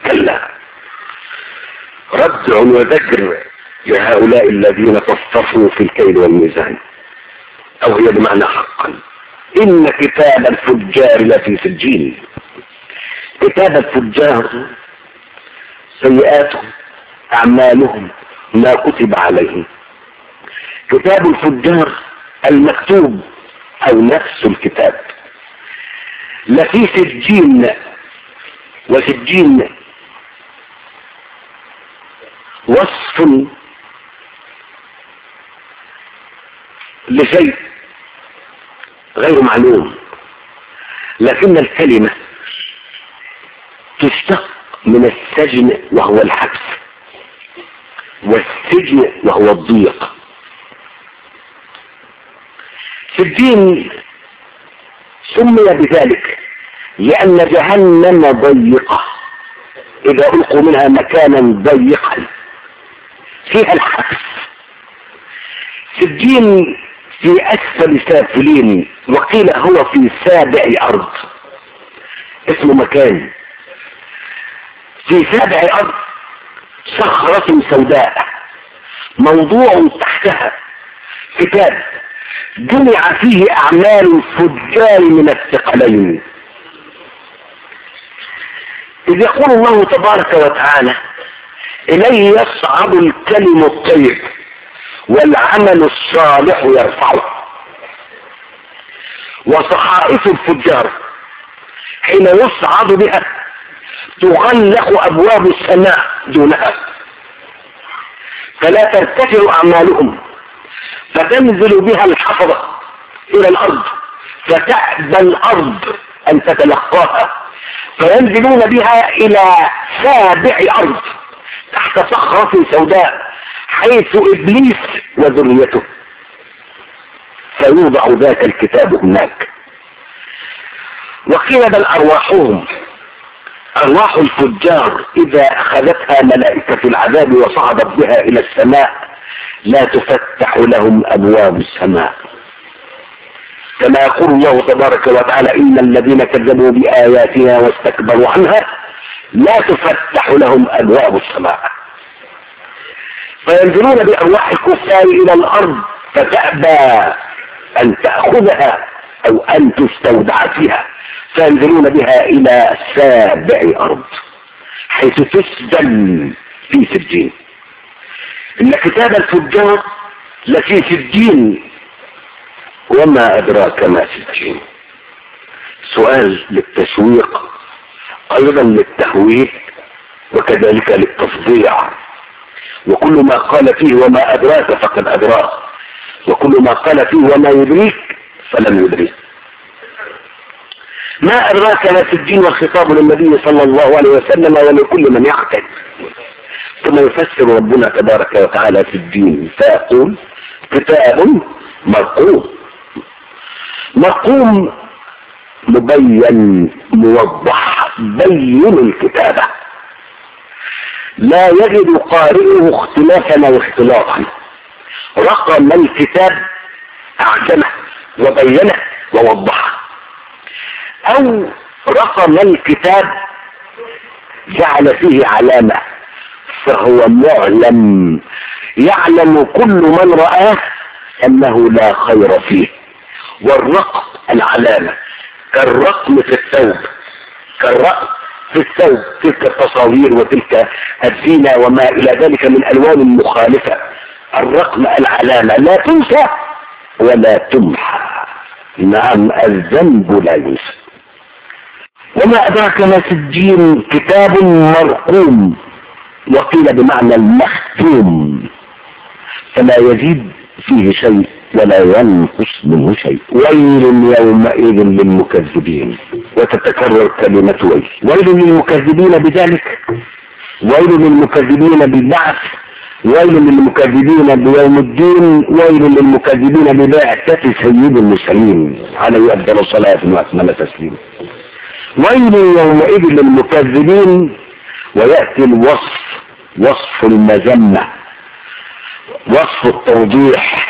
كلا، ردع وذكر لهؤلاء الذين تصطفوا في الكيل والميزان، او هي بمعنى حقا. ان كتاب الفجار لفي سجين. كتاب الفجار سيئاتهم اعمالهم ما كتب عليهم. كتاب الفجار المكتوب او نفس الكتاب لفي سجين. وسجين وصف لشيء غير معلوم، لكن الكلمة تشتق من السجن وهو الحبس، والسجن وهو الضيق. سجين سمي بذلك لأن جهنم ضيقة، إذا ألقوا منها مكانا ضيقا فيها الحبس. سجين في أسفل سافلين، وقيل هو في سابع أرض، اسمه مكان في سابع أرض. صخرة سوداء موضوع تحتها كتاب جمع فيه أعمال الفجار من الثقلين. إذ يقول الله تبارك وتعالى: إليه يصعد الكلم الطيب والعمل الصالح يرفعه. وصحائف الفجار حين يصعد بها تغلق أبواب السماء دونها، فلا ترتفع أعمالهم، فتنزل بها الحفظة إلى الأرض، فتأبى الأرض أن تتلقاها، فينزلون بها إلى سابع أرض تحت صخرة سوداء حيث إبليس وذريته، فيوضع ذاك الكتاب هناك. وقيل بل أرواحهم، أرواح الفجار إذا أخذتها ملائكة العذاب وصعدت بها إلى السماء لا تفتح لهم أبواب السماء، كما يقول الله تبارك وتعالى: إن الذين كذبوا بآياتنا واستكبروا عنها لا تفتح لهم أبواب السماء. فينزلون بأرواح الكفار إلى الأرض فتأبى أن تأخذها أو أن تستودع فيها، فينزلون بها إلى سابع أرض حيث تسجن في سجين. إن كتاب الفجار لفي سجين، وما أدراك ما سجين. سؤال للتشويق، أيضا للتهويل، وكذلك للتصديع. وكل ما قال فيه وما أدراك فقد أدراك، وكل ما قال فيه وما يدريك فلم يدريك. ما أدراك ما سجين، والخطاب للنبي صلى الله عليه وسلم ولكل من يعقل. ثم يفسر ربنا تبارك وتعالى في الدين فيقول: كتاب مرقوم. مرقوم مبين موضح، بين الكتابة، لا يجد قارئه اختلافا او اختلاطا. رقم الكتاب اعجمه وبينه ووضحه، او رقم الكتاب جعل فيه علامة فهو معلم، يعلم كل من رآه انه لا خير فيه. والرقم العلامة كالرقم في الثوب، كالرقم في الثوب، تلك التصاوير وتلك الزينة وما الى ذلك من الوان مخالفة. الرقم العلامة لا تنسى ولا تمحى. نعم، الذنب لا ينسى. وما أدراك ما سجين، كتاب مرقوم، وقيل بمعنى المختوم، فلا يزيد فيه شيء ولا ينقص منه شيء. ويل يومئذ للمكذبين، وتتكرر كلمة ويل. ويل للمكذبين بذلك، ويل للمكذبين بالبعث، ويل للمكذبين بيوم الدين، ويل للمكذبين ببعثة سيد المرسلين عليه أفضل الصلاة وأتم تسليما. ويل يومئذ للمكذبين. ويأتي الوصف، وصف المذمة، وصف التوضيح: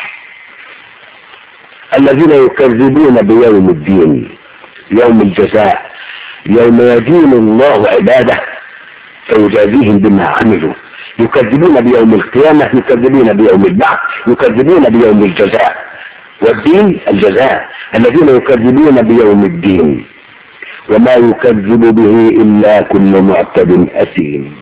الذين يكذبون بيوم الدين، يوم الجزاء، يوم يدين الله عباده فيجازيهم بما عملوا. يكذبون بيوم القيامة، يكذبون بيوم البعث، يكذبون بيوم الجزاء، والدين الجزاء. الذين يكذبون بيوم الدين وما يكذب به إلا كل معتد أثيم.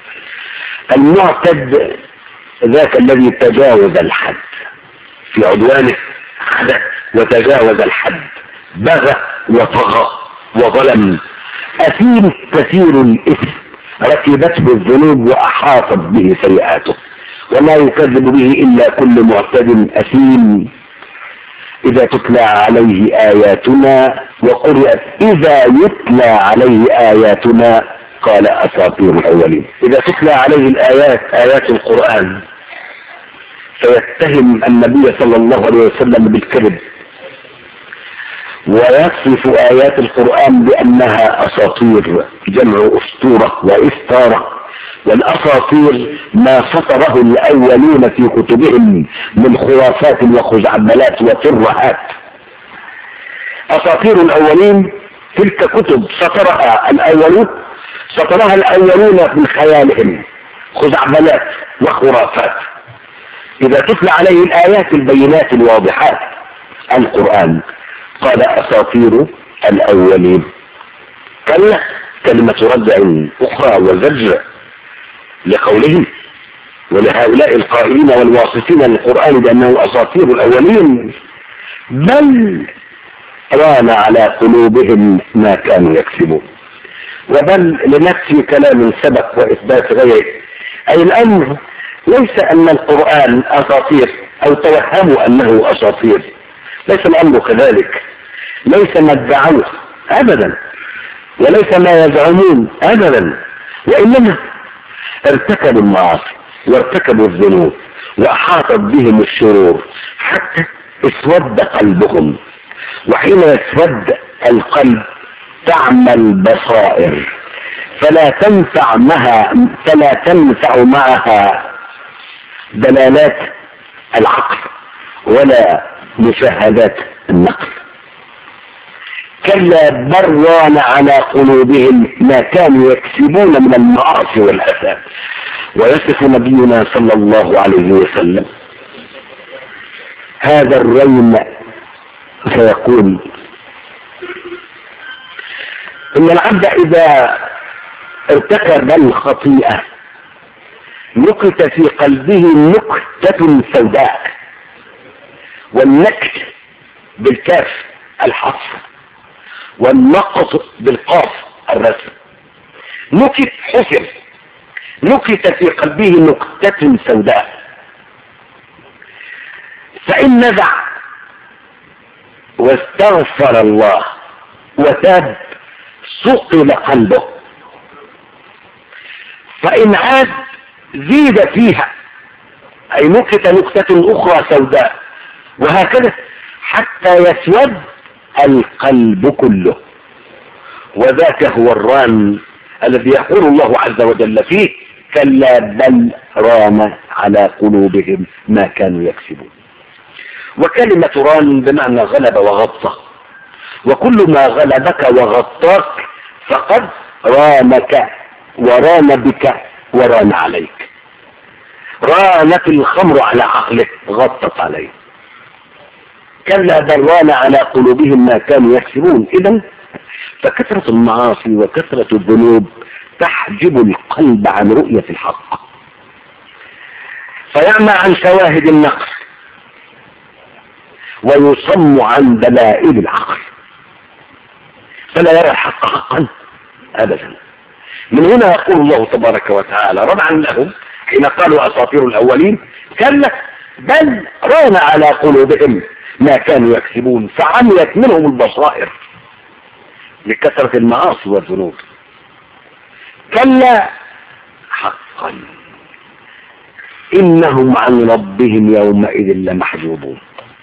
المعتد ذاك الذي تجاوز الحد في عدوانه، حدث وتجاوز الحد، بغى وطغى وظلم. أثيم كثير الإثم، ركبته الذنوب وأحاطت به سيئاته. وما يكذب به إلا كل معتد أثيم. إذا تتلى عليه آياتنا وقرأت إذا يتلى عليه آياتنا قال أساطير الأولين. إذا تتلى عليه الآيات، آيات القرآن، فيتهم النبي صلى الله عليه وسلم بالكذب، ويصف آيات القرآن بأنها أساطير، جمع أسطورة وإستارة. والأساطير ما سطره الأولون في كتبهم من خرافات وخزعبلات وترهات. أساطير الأولين تلك كتب سطرها الأولون من خيالهم، خزعبلات وخرافات. إذا تتلى عليه الآيات البينات الواضحات القرآن قال أساطير الأولين. كلمة ردع أخرى وزجر لقولهم ولهؤلاء القائلين والواصفين للقرآن بأنه أساطير الأولين. بل ران على قلوبهم ما كانوا يكسبون. وبل لنفي كلام سبق وإثبات غيره، أي الأمر ليس أن القرآن أساطير أو توهموا أنه أساطير، ليس الأمر كذلك. ليس ما ادعوه أبدا، وليس ما يزعمون أبدا، وإنما ارتكبوا المعاصي وارتكبوا الذنوب وأحاطت بهم الشرور حتى اسود قلبهم. وحين يسود القلب تعمى البصائر، فلا تنفع معها دلالات العقل ولا مشاهدات النقل. كلا بل ران على قلوبهم ما كانوا يكسبون من المعاصي والآثام. ويصف نبينا صلى الله عليه وسلم هذا الرين فيقول إن العبد إذا ارتكب الخطيئة نكت في قلبه نكتة سوداء، والنكت بالكاف الحصر، والنقط بالقاف الرسم. نكت حسر، نكت في قلبه نكتة سوداء، فإن نزع واستغفر الله وتاب صقل قلبه، فإن عاد زيد فيها، أي نكت نكتة أخرى سوداء، وهكذا حتى يسود القلب كله. وذاك هو الران الذي يقول الله عز وجل فيه كلا بل ران على قلوبهم ما كانوا يكسبون. وكلمة ران بمعنى غلب وغطى، وكل ما غلبك وغطاك فقد رانك وران بك وران عليك. رانت الخمر على عقلك، غطت عليه. كلا بل ران على قلوبهم ما كانوا يكسبون. إذن فكثرة المعاصي وكثرة الذنوب تحجب القلب عن رؤية الحق، فيعمى عن شواهد النقل ويصم عن دلائل العقل، فلا يرى الحق حقا أبدا. من هنا يقول الله تبارك وتعالى ردعا لهم حين قالوا أساطير الأولين كلا بل ران على قلوبهم ما كانوا يكسبون، فعميت منهم البصائر لكثرة المعاصي والذنوب. كلا حقا إنهم عن ربهم يومئذ لمحجوبون.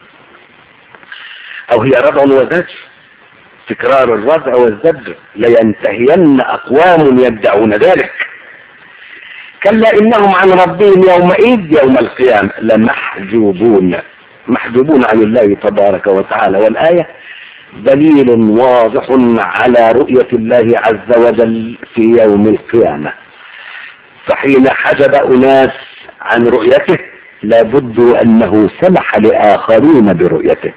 أو هي ردع وزجر، تكرار الردع والزجر، لينتهين أقوام يدعون ذلك. كلا إنهم عن ربهم يومئذ يوم القيامة لمحجوبون، محجوبون عن الله تبارك وتعالى. والآية دليل واضح على رؤية الله عز وجل في يوم القيامة. فحين حجب أناس عن رؤيته لابد أنه سمح لآخرين برؤيته،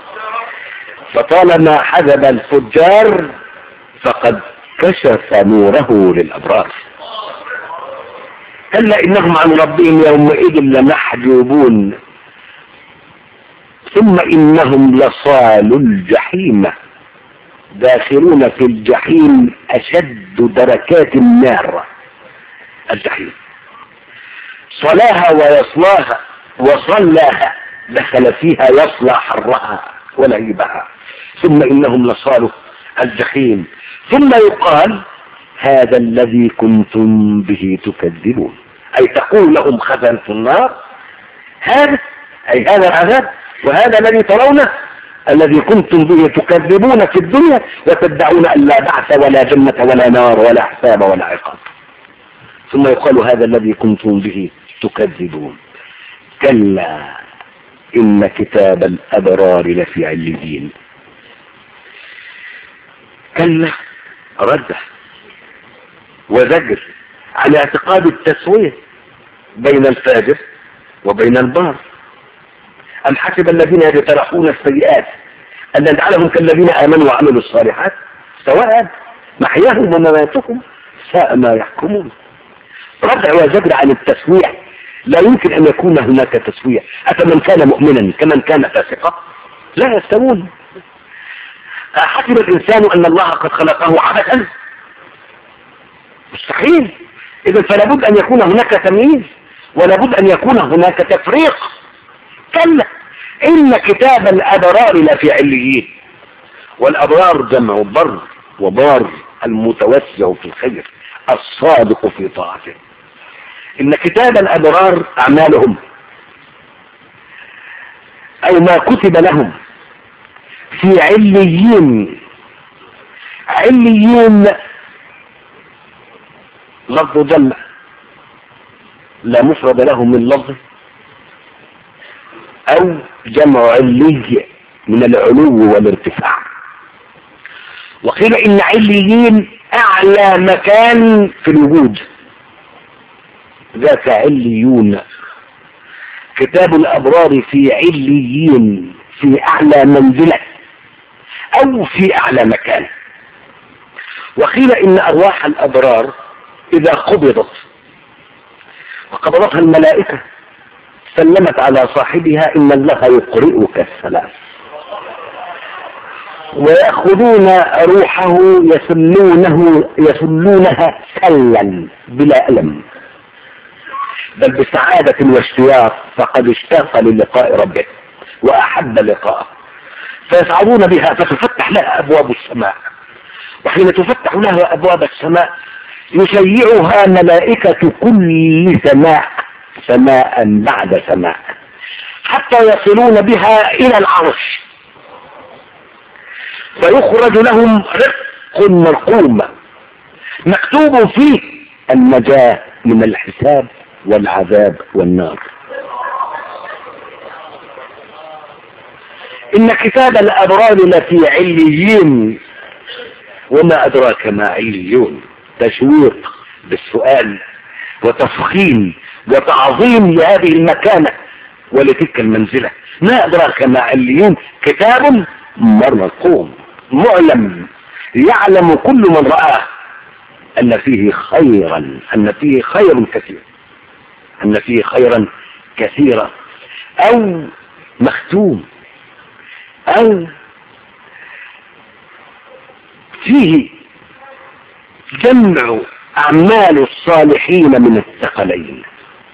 فطالما حجب الفجار فقد كشف نوره للأبرار. كلا إنهم عن ربهم يومئذ لمحجوبون ثم إنهم لصالوا الجحيم داخلون في الجحيم أشد دركات النار. الجحيم صلاها ويصلاها وصلاها، دخل فيها يصلى حرها ولهيبها، ثم إنهم لصالوا الجحيم. ثم يقال هذا الذي كنتم به تكذبون، أي تقول لهم خزنة النار هذا، أي هذا العذاب وهذا الذي ترونه الذي كنتم به تكذبون في الدنيا وتدعون أن لا بعث ولا جنة ولا نار ولا حساب ولا عقاب. ثم يقال هذا الذي كنتم به تكذبون. كلا إن كتاب الأبرار لفي عليين. كلا رد وزجر على اعتقاد التسوية بين الفاجر وبين البار. أم حسب الذين يجترحون السيئات أن نجعلهم كالذين آمنوا وعملوا الصالحات سواء محياهم ومماتهم ساء ما يحكمون. ردع وزجر عن التسوية. لا يمكن أن يكون هناك تسوية. أفمن كان مؤمنا كمن كان فاسقا لا يستوون. حسب الإنسان أن الله قد خلقه عبثا مستحيل. إذا فلا بد أن يكون هناك تمييز ولا بد أن يكون هناك تفريق. كلا إن كتاب الأبرار لفي عليين. والأبرار جمع بر، وبار المتوسع في الخير الصادق في طاعته. إن كتاب الأبرار أعمالهم أو ما كتب لهم في عليين. عليين لفظ جمع لا مفرد له من لفظ، أو جمع علي من العلو والارتفاع. وقيل إن عليين أعلى مكان في الوجود، ذاك عليون. كتاب الأبرار في عليين، في أعلى منزلة أو في أعلى مكان. وقيل إن أرواح الأبرار إذا قبضت وقبضتها الملائكة سلمت على صاحبها إن الله يقرئك السلام، ويأخذون روحه يسلونها سلا بلا ألم، بل بسعادة واشتياق، فقد اشتاق للقاء ربه وأحب لقاءه، فيصعدون بها فتفتح لها أبواب السماء. وحين تفتح لها أبواب السماء يشيعها ملائكة كل سماء سماء بعد سماء حتى يصلون بها إلى العرش، فيخرج لهم رق مرقوم مكتوب فيه النجاة من الحساب والعذاب والنار. إن كتاب الأبرار لفي عليين. وما أدراك ما عليون؟ تشويق بالسؤال وتفخيم وتعظيم لهذه المكانة ولتلك المنزلة. ما أدراك ما عليون؟ كتاب مرقوم معلم يعلم كل من رآه أن فيه خيرا، أن فيه خير كثير، أن فيه خيرا كثيرا، أو مختوم، أو فيه جمع أعمال الصالحين من الثقلين،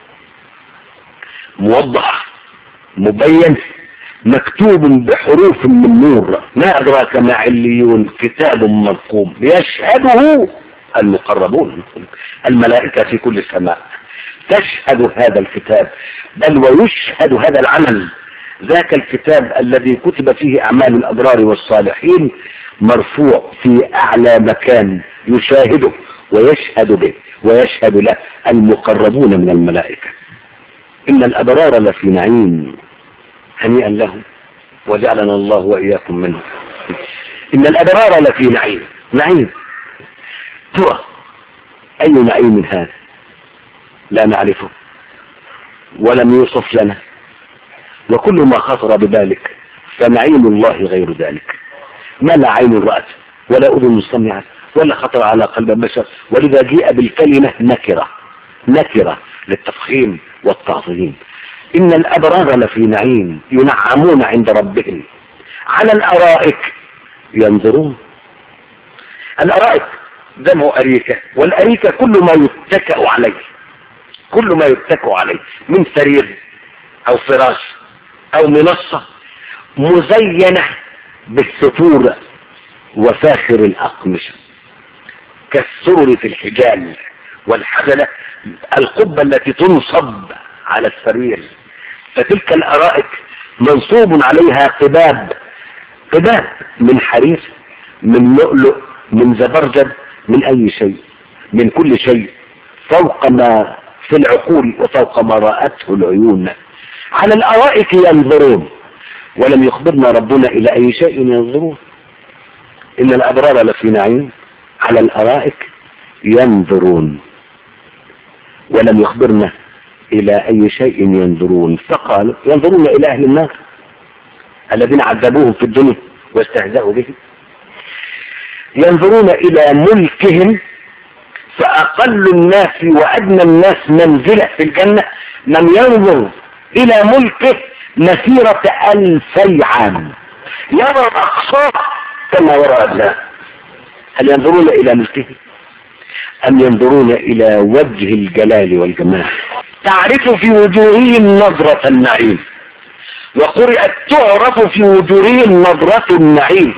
موضح مبين مكتوب بحروف من نور. ما أدراك ما عليون؟ كتاب مرقوم يشهده المقربون، الملائكة في كل سماء تشهد هذا الكتاب، بل ويشهد هذا العمل. ذاك الكتاب الذي كتب فيه أعمال الأبرار والصالحين مرفوع في أعلى مكان يشاهده ويشهد به ويشهد له المقربون من الملائكة. إن الأبرار لفي نعيم، هنيئا لهم وجعلنا الله وإياكم منه. إن الأبرار لفي نعيم. نعيم ترى أي نعيم هذا؟ لا نعرفه ولم يوصف لنا، وكل ما خطر بذلك فنعيم الله غير ذلك، ما لا عين رأت ولا أذن سمعت ولا خطر على قلب بشر، ولذا جاء بالكلمة نكرة للتفخيم والتعظيم. إن الأبرار لفي نعيم ينعمون عند ربهم على الأرائك ينظرون. الأرائك جمع أريكة، والأريكة كل ما يتكأ عليه من سرير أو فراش أو منصة مزينة بالستور وفاخر الأقمشة كالسرر في الحجال والحجلة، القبة التي تنصب على السرير. فتلك الأرائك منصوب عليها قباب من حرير، من لؤلؤ، من زبرجد، من أي شيء، من كل شيء فوق ما في العقول وفوق ما رأته العيون. على الأرائك ينظرون، ولم يخبرنا ربنا إلى أي شيء ينظرون. إن الأبرار لفي نعيم على الأرائك ينظرون، ولم يخبرنا إلى أي شيء ينظرون. فقالوا ينظرون إلى أهل النار الذين عذبوهم في الدنيا واستهزأوا بهم، ينظرون إلى ملكهم. فأقل الناس وأدنى الناس منزلة في الجنة من ينظر إلى ملكه مسيرة 2000 عام، يرى أقصاه كما يرى أدناه. هل ينظرون إلى ملكه أم ينظرون إلى وجه الجلال والجمال؟ تعرف في وجوههم نظرة النعيم، وقرأت تعرف في وجوههم نظرة النعيم.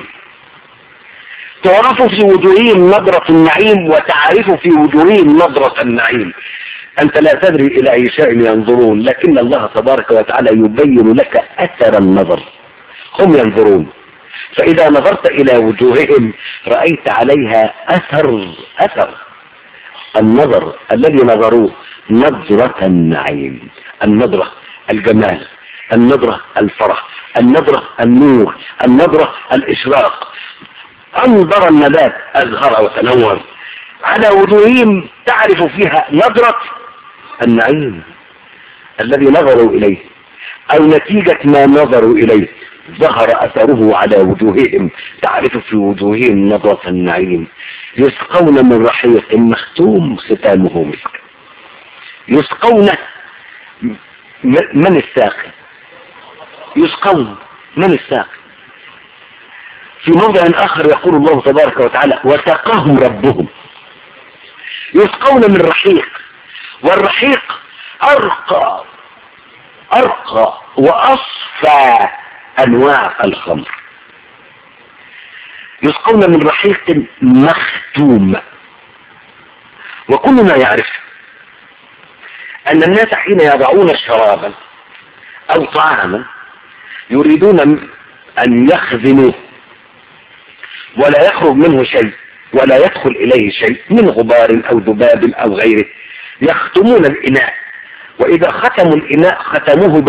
تعرف في وجوههم نظرة النعيم وتعرف في وجوههم نظرة النعيم. أنت لا تدري إلى أي شيء ينظرون، لكن الله تبارك وتعالى يبين لك أثر النظر. هم ينظرون، فإذا نظرت إلى وجوههم رأيت عليها أثر النظر الذي نظروه، نظرة النعيم، النظرة الجمال، النظرة الفرح، النظرة النور، النظرة الإشراق. أنظر النبات أزهر وتنور، على وجوههم تعرف فيها نظرة النعيم الذي نظروا إليه، أو نتيجة ما نظروا إليه ظهر أثره على وجوههم. تعرف في وجوههم نظرة النعيم. يسقون من رحيق مختوم ختامه مسك. يسقون من الساقي، يسقون من الساقي. في موضع آخر يقول الله تبارك وتعالى وسقاهم ربهم. يسقون من رحيق، والرحيق أرقى وأصفى أنواع الخمر. يسقون من رحيق مختوم. وكلنا يعرف أن الناس حين يضعون شرابا أو طعاما يريدون أن يخزنوه ولا يخرج منه شيء ولا يدخل إليه شيء من غبار أو ذباب أو غيره. يختمون الإناء، وإذا ختموا الإناء ختموه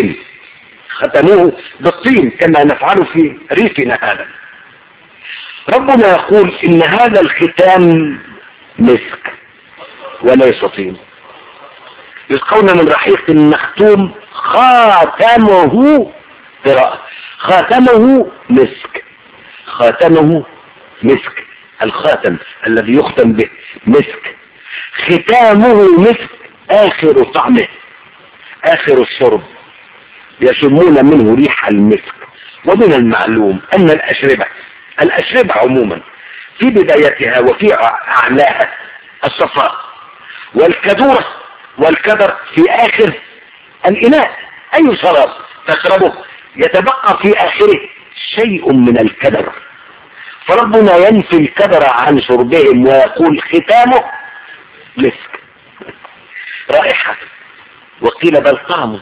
بالطين كما نفعل في ريفنا هذا. ربنا يقول إن هذا الختام مسك وليس طين. يسقون من رحيق مختوم خاتمه قراءة، خاتمه مسك، خاتمه مسك، الخاتم الذي يختم به مسك، ختامه مسك، آخر طعمه، آخر الشرب يشمون منه ريح المسك. ومن المعلوم أن الأشربة عموما في بدايتها وفي أعلاها الصفاء، والكدورة والكدر في آخر الإناء. أي شراب تشربه يتبقى في آخره شيء من الكدر، فربنا ينفي الكدر عن شربهم ويقول ختامه مسك، رائحة، وقيل بل طعمه.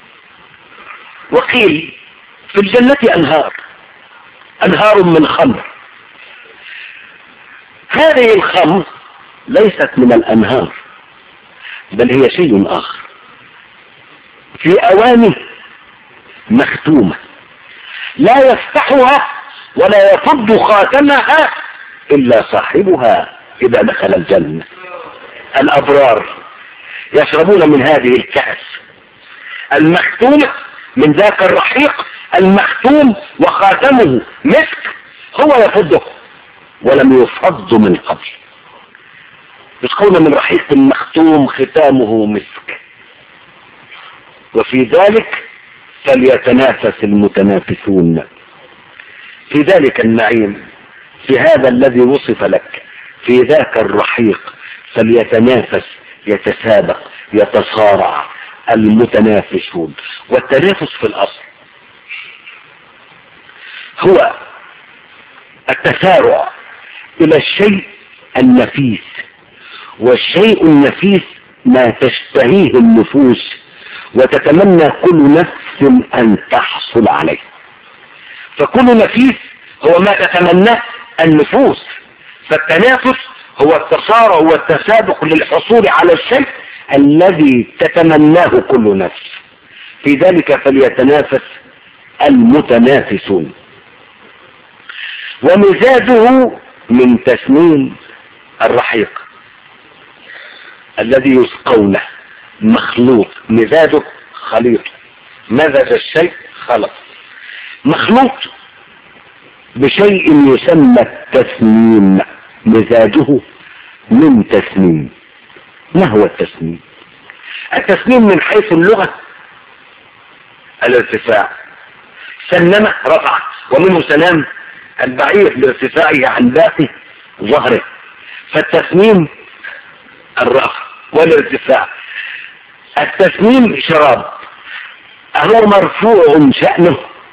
وقيل في الجنة أنهار من خمر. هذه الخمر ليست من الأنهار، بل هي شيء آخر، في أواني مختومة لا يفتحها ولا يفض خاتمها إلا صاحبها إذا دخل الجنة. الأبرار يشربون من هذه الكأس المختومة من ذاك الرحيق المختوم وخاتمه مسك، هو يفضه ولم يفض من قبل. يسقون من رحيق مختوم ختامه مسك، وفي ذلك فليتنافس المتنافسون. في ذلك النعيم، في هذا الذي وصف لك، في ذاك الرحيق فليتنافس، يتسابق، يتصارع المتنافسون. والتنافس في الأصل هو التسارع إلى الشيء النفيس، والشيء النفيس ما تشتهيه النفوس وتتمنى كل نفس أن تحصل عليه. فكل نفيس هو ما تتمناه النفوس، فالتنافس هو التصارع والتسابق للحصول على الشيء الذي تتمناه كل نفس. في ذلك فليتنافس المتنافسون. ومزاجه من تسنيم الرحيق الذي يسقونه مخلوط، مزاجه خليط، مزج الشيء خلط، مخلوط بشيء يسمى التسنيم، مزاجه من تسنيم. ما هو التسنيم؟ التسنيم من حيث اللغة الارتفاع، سنم رفع، ومنه سنام البعير لارتفاعه عن باقي ظهره، فالتسنيم الرفع والارتفاع. التسنيم شراب، هو مرفوع شأنه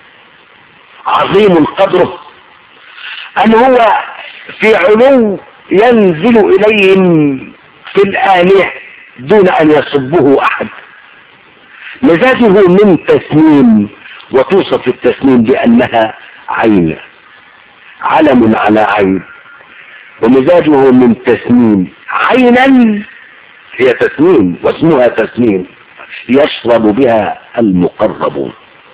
عظيم قدره، أن هو في علو ينزل إليهم في الآنية دون أن يصبه أحد. مزاجه من تسنيم، وتوصف التسنيم بأنها عين، علم على عين، ومزاجه من تسنيم، عينا هي تسنيم واسمها تسنيم يشرب بها المقربون.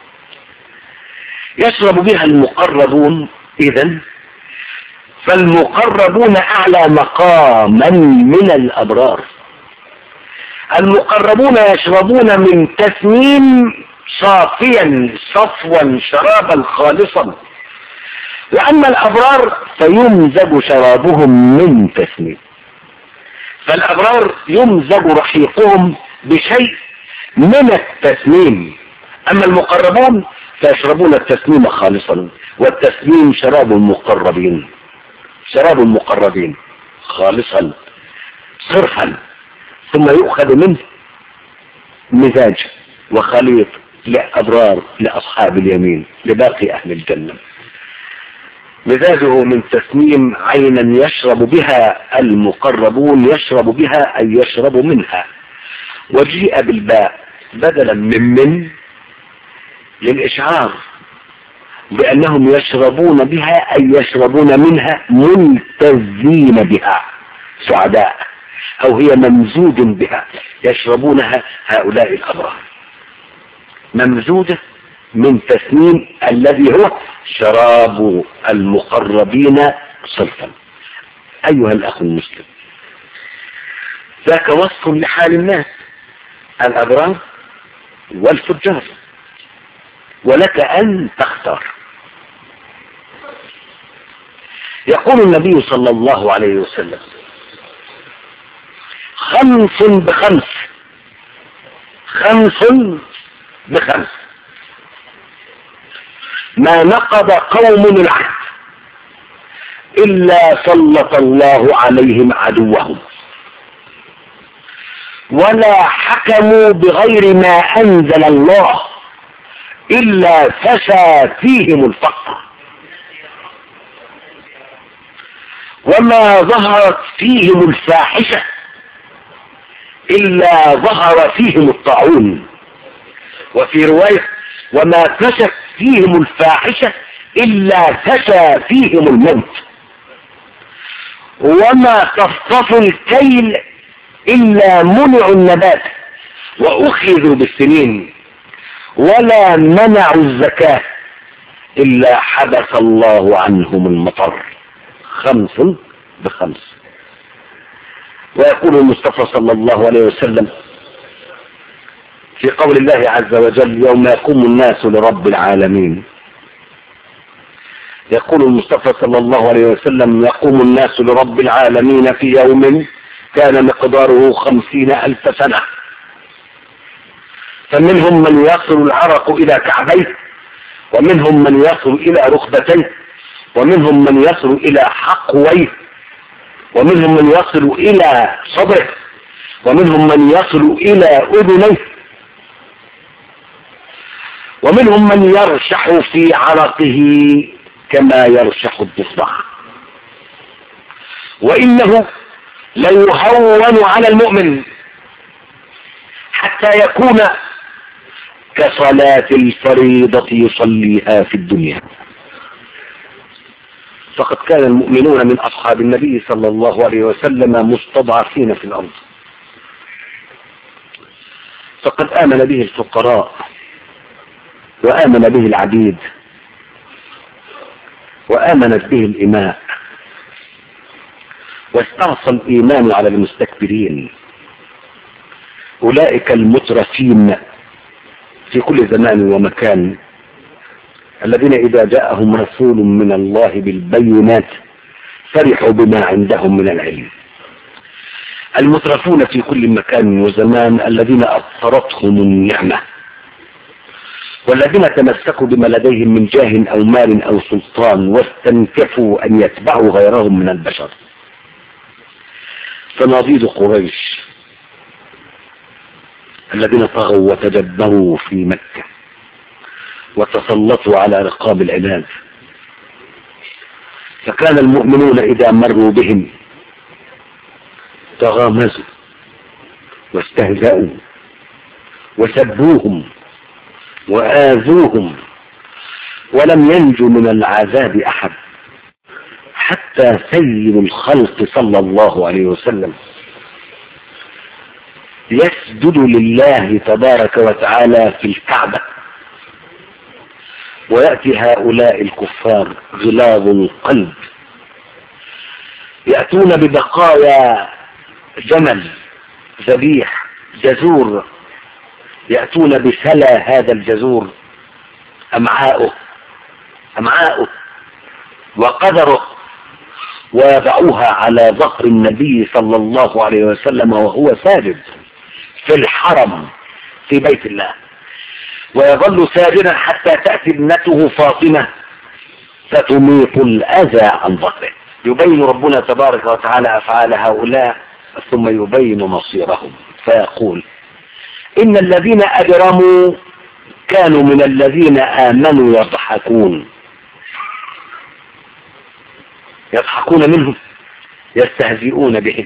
يشرب بها المقربون. إذن فالمقربون أعلى مقاما من الأبرار. المقربون يشربون من تسنيم صافيا صفوا شرابا خالصا، وأما الأبرار فيمزج شرابهم من تسنيم. فالأبرار يمزج رحيقهم بشيء من التسنيم، أما المقربون فيشربون التسنيم خالصا، والتسنيم شراب المقربين، شراب المقربين خالصا صرفا، ثم يؤخذ منه مزاج وخليط لأبرار لأصحاب اليمين لباقي أهل الجنة. مزاجه من تسنيم عينا يشرب بها المقربون، يشرب بها أي يشرب منها. وجيء بالباء بدلا من للإشعار بأنهم يشربون بها أي يشربون منها ملتزين بها سعداء، أو هي ممزوج بها يشربونها هؤلاء الأبرار، ممزوجة من تسنيم الذي هو شراب المقربين صرفا. أيها الأخ المسلم، ذاك وصف لحال الناس الأبرار والفجار، ولك أن تختار. يقول النبي صلى الله عليه وسلم: 5 ب5، 5 ب5 ما نقض قوم العهد إلا سلط الله عليهم عدوهم، ولا حكموا بغير ما أنزل الله إلا فشى فيهم الفقر، وما ظهرت فيهم الفاحشة إلا ظهر فيهم الطاعون. وفي رواية: وما فشت فيهم الفاحشة إلا فشى فيهم الموت، وما قصصوا الكيل إلا منعوا النبات وأخذوا بالسنين، ولا منعوا الزكاة إلا حبس الله عنهم المطر. 5 ب5. ويقول المصطفى صلى الله عليه وسلم: في قول الله عز وجل يوم يقوم الناس لرب العالمين. يقول المصطفى صلى الله عليه وسلم يقوم الناس لرب العالمين في يوم كان مقداره 50,000 سنة، فمنهم من يصل العرق إلى كعبيه، ومنهم من يصل إلى ركبتيه، ومنهم من يصل إلى حقويه، ومنهم من يصل إلى صدره، ومنهم من يصل إلى أذنيه، ومنهم من يرشح في عرقه كما يرشح الضفدع. وإنه ليهون على المؤمن حتى يكون كصلاة الفريضة يصليها في الدنيا. فقد كان المؤمنون من أصحاب النبي صلى الله عليه وسلم مستضعفين في الأرض، فقد آمن به الفقراء، وآمن به العبيد، وآمنت به الإماء، واستعصى الإيمان على المستكبرين. أولئك المترفين في كل زمان ومكان، الذين إذا جاءهم رسول من الله بالبينات فرحوا بما عندهم من العلم. المترفون في كل مكان وزمان الذين أبصرتهم النعمة، والذين تمسكوا بما لديهم من جاه أو مال أو سلطان واستنكفوا أن يتبعوا غيرهم من البشر. صناديد قريش الذين طغوا وتجبروا في مكة وتسلطوا على رقاب العباد، فكان المؤمنون إذا مروا بهم تغامزوا واستهزأوا وسبوهم وآذوهم، ولم ينجو من العذاب أحد حتى سيد الخلق صلى الله عليه وسلم يسجد لله تبارك وتعالى في الكعبة، ويأتي هؤلاء الكفار غلاظ القلب يأتون ببقايا جمل ذبيح جزور، يأتون بسلا هذا الجزور أمعاؤه وقدره، ويضعوها على ظهر النبي صلى الله عليه وسلم وهو ساجد في الحرم في بيت الله، ويظل ساجدا حتى تأتي ابنته فاطمة فتميط الأذى عن ظهره. يبين ربنا تبارك وتعالى أفعال هؤلاء ثم يبين مصيرهم، فيقول إن الذين أجرموا كانوا من الذين آمنوا يضحكون منهم يستهزئون بهم،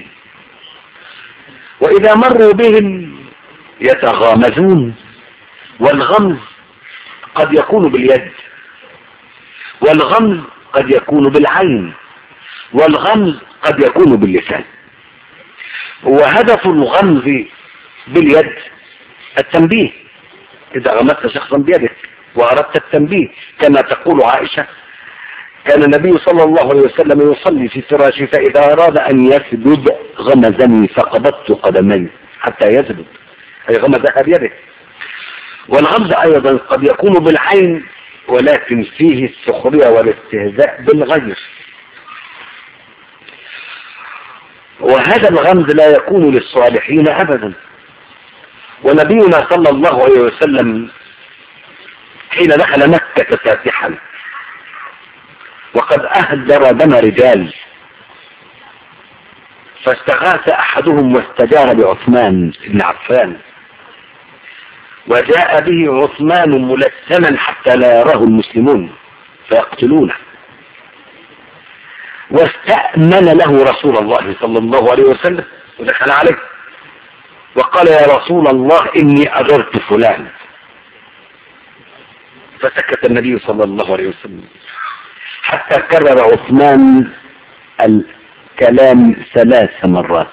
وإذا مروا بهم يتغامزون. والغمز قد يكون باليد، والغمز قد يكون بالعين، والغمز قد يكون باللسان. وهدف الغمز باليد التنبيه، إذا غمزت شخصا بيدك وأردت التنبيه، كما تقول عائشة كان النبي صلى الله عليه وسلم يصلي في فراشه، فإذا أراد أن يسجد غمزني فقبضت قدمي حتى يسجد، أي غمزها بيده. والغمز أيضا قد يكون بالعين، ولكن فيه السخرية والاستهزاء بالغير. وهذا الغمز لا يكون للصالحين أبدا. ونبينا صلى الله عليه وسلم حين دخل مكة فاتحا وقد أهدر دم رجال، فاستغاث أحدهم واستجار بعثمان بن عفان، وجاء به عثمان ملثما حتى لا يراه المسلمون فيقتلونه، واستأمن له رسول الله صلى الله عليه وسلم ودخل عليه وقال يا رسول الله إني أجرت فلان، فسكت النبي صلى الله عليه وسلم حتى كرر عثمان الكلام 3 مرات،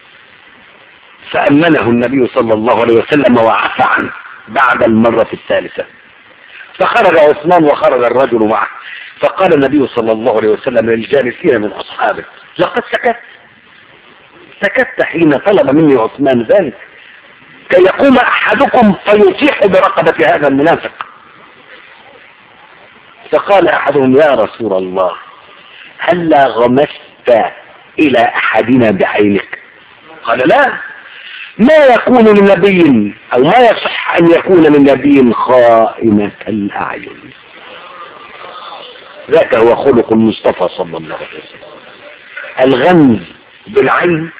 فأمنه النبي صلى الله عليه وسلم وعفى عنه بعد المرة الثالثة. فخرج عثمان وخرج الرجل معه، فقال النبي صلى الله عليه وسلم للجالسين من أصحابه لقد سكت حين طلب مني عثمان ذلك، كي يقوم احدكم فيطيح برقبة هذا المنافق. فقال احدهم يا رسول الله هلا غمست الى احدنا بعينك؟ قال لا، ما يكون لنبي او ما يصح ان يكون لنبي خائنة الاعين. ذاك هو خلق المصطفى صلى الله عليه وسلم. الغمز بالعين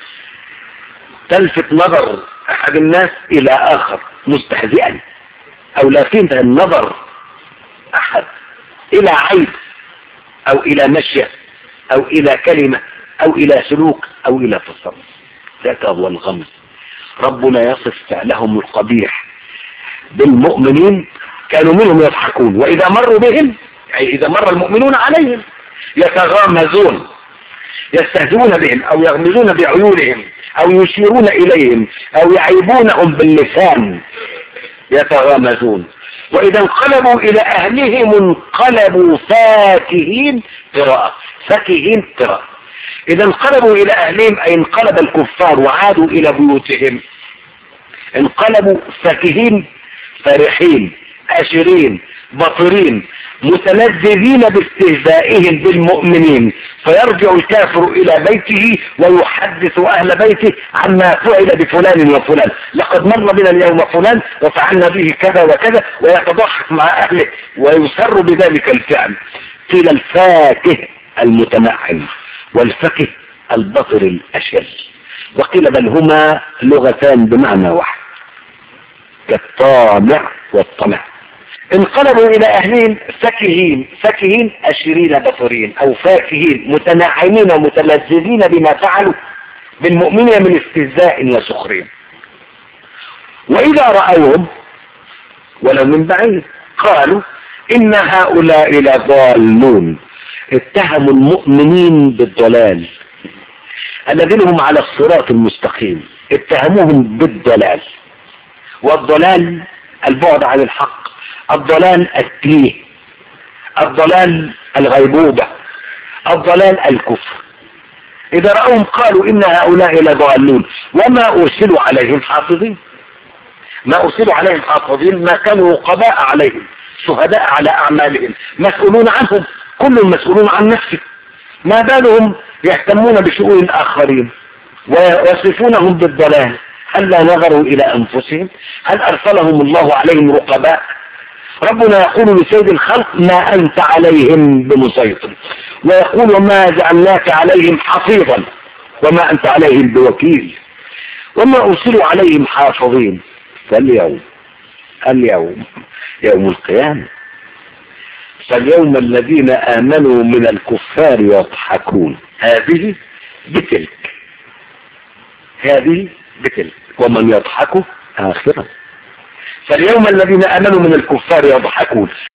تلفت نظر احد الناس الى اخر مستهزئا، او لافت النظر احد الى عيب او الى مشية او الى كلمة او الى سلوك او الى تصرف. ذاك هو الغمز. ربنا يصف فعلهم القبيح بالمؤمنين، كانوا منهم يضحكون واذا مروا بهم، يعني اذا مر المؤمنون عليهم يتغامزون، يستهزئون بهم او يغمزون بعيونهم او يشيرون اليهم او يعيبونهم باللسان، يتغامزون. واذا انقلبوا الى اهلهم انقلبوا فاكهين قراءة، فاكهين قراءة. اذا انقلبوا الى اهلهم اي انقلب الكفار وعادوا الى بيوتهم، انقلبوا فاكهين فرحين اشرين بطرين متلذذين باستهزائهم بالمؤمنين. فيرجع الكافر الى بيته ويحدث اهل بيته عما فعل بفلان وفلان، لقد مر بنا اليوم فلان وفعلنا به كذا وكذا، ويتضحك مع اهله ويسر بذلك الفعل. قيل الفاكه المتنعم والفكه البطر الاشل، وقيل بل هما لغتان بمعنى واحد كالطامع والطمع. انقلبوا الى اهلهم فاكهين، فاكهين اشرين بطرين او فاكهين متنعمين ومتلذذين بما فعلوا بالمؤمنين من استهزاء وسخرين. واذا رأوهم ولو من بعيد قالوا ان هؤلاء لضالون. اتهموا المؤمنين بالضلال الذين هم على الصراط المستقيم، اتهموهم بالضلال. والضلال البعد عن الحق، الضلال التيه، الضلال الغيبوبة، الضلال الكفر. اذا رأوهم قالوا ان هؤلاء لضالون وما ارسلوا عليهم حافظين. ما ارسلوا عليهم حافظين، ما كانوا رقباء عليهم، شهداء على اعمالهم، مسؤولون عنهم، كل مسؤولون عن نفسه. ما بالهم يهتمون بشؤون الاخرين ويصفونهم بالضلال؟ هل لا نظروا الى انفسهم؟ هل ارسلهم الله عليهم رقباء؟ ربنا يقول لسيد الخلق ما انت عليهم بمسيطر، ويقول وما جعلناك عليهم حفيظا وما انت عليهم بوكيل، وما ارسلوا عليهم حافظين. فاليوم يوم القيامة، فاليوم الذين آمنوا من الكفار يضحكون. هذه بتلك ومن يضحك آخرة. فاليوم الذين آمنوا من الكفار يضحكون